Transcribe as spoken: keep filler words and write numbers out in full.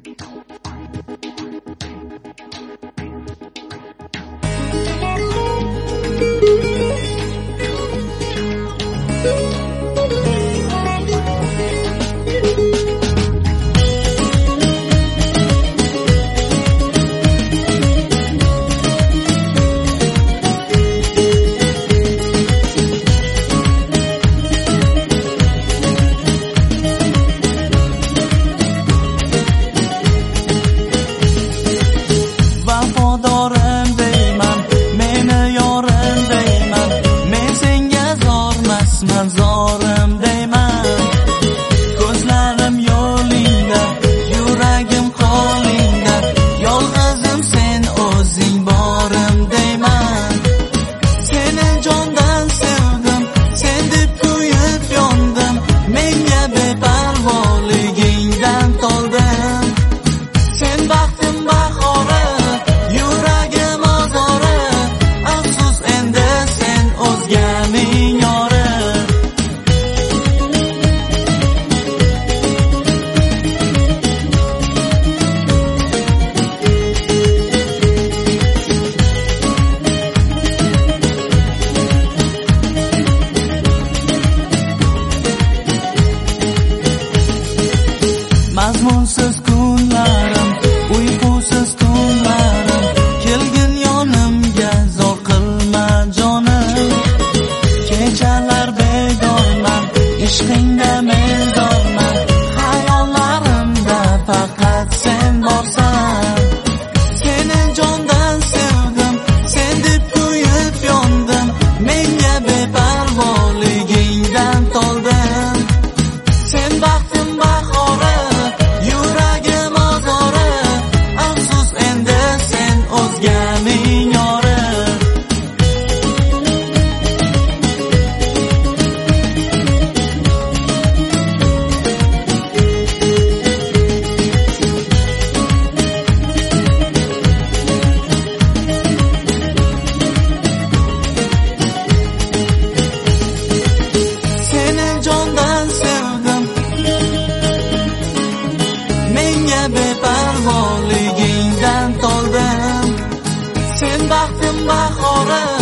Zorim deyman, ko'zlarim yo'lingda, yuragim qo'lingda, yolg'izim sen o'zing borim deyman. Seni jondan sevdim, sen deb kuyib yondim, menga beparvoligingdan toldim. Sen baxtim bahori, yuragim ozori, afsus endi sen o'zganing yori. Mazmunsiz kunlarim, uyqusiz tunlarim, kelgin yonimga zor qilma jonim. Kechalar bedorman, ishqingda men zorman, xayollarimda faqat sen borsan. Seni jondan sevdim, sen deb kuyib yondim, menga beparvoligingdan toldim. Sen baxtim bahori, yuragim ozori, afsus endi sen o'zganing yori. Seni jondan sevdim, menga beparvoligingdan toldim. Sen baxtim bahori,